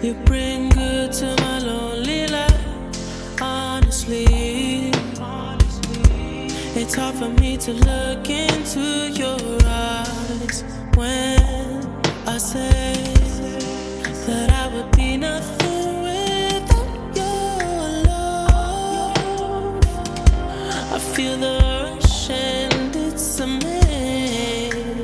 You bring good to my lonely life, honestly. It's hard for me to look into your eyes when I say that I would be nothing without your love. I feel the rush and it's amazing.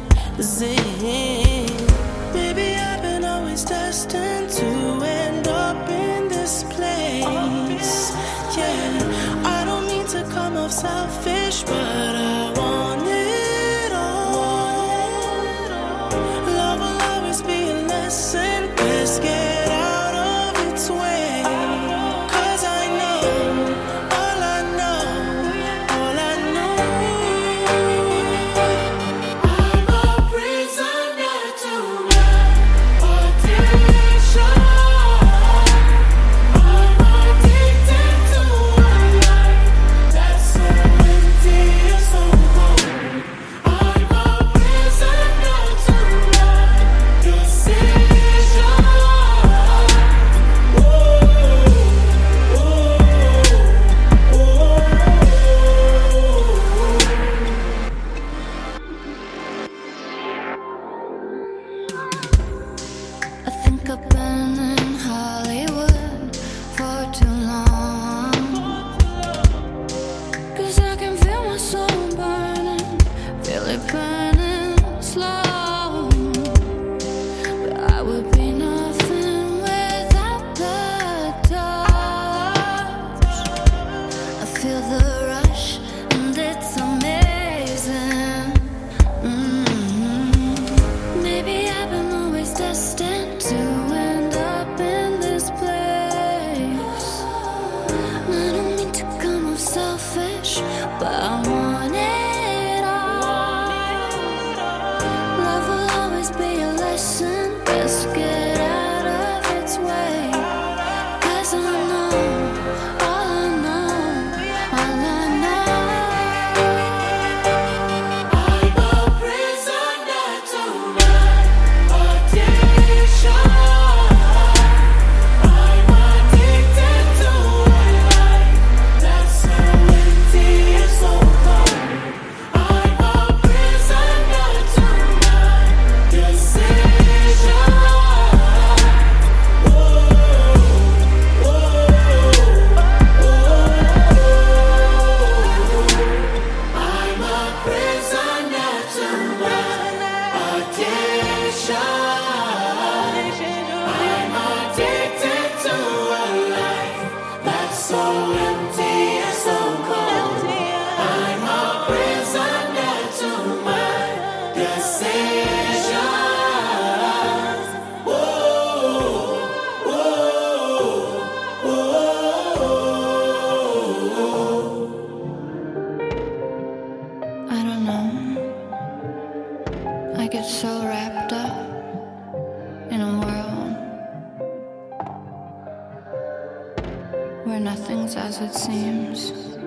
Maybe I've been always destined to end up in this place. Yeah, I don't mean to come off selfish, but I want it all. Love will always be a lesson. Best get out of its way. 'Cause I know, all I know, all I know. I'm a prisoner to my addiction. I'm addicted to a life that's so empty and so cold. I'm a prisoner to my decision. I think I've been in Hollywood for too long. 'Cause I can feel my soul burning, feel it burning slow. But I would be nothing without the touch. I feel the rush and it's amazing. Maybe I've been always destined to end up in this place. I don't mean to come off selfish, but I want it all. Love will always be a lesson. Best get out of its way. 'Cause I know, all I know, all I know. I'm a prisoner to my addiction. I'm addicted to a life that's so empty and so cold. I'm a prisoner to my decision. I'm a prisoner to my addiction. I'm addicted to a life that's so empty and so cold. I'm a prisoner to my decisions. I don't know. I get so wrapped up in a world where nothing's as it seems.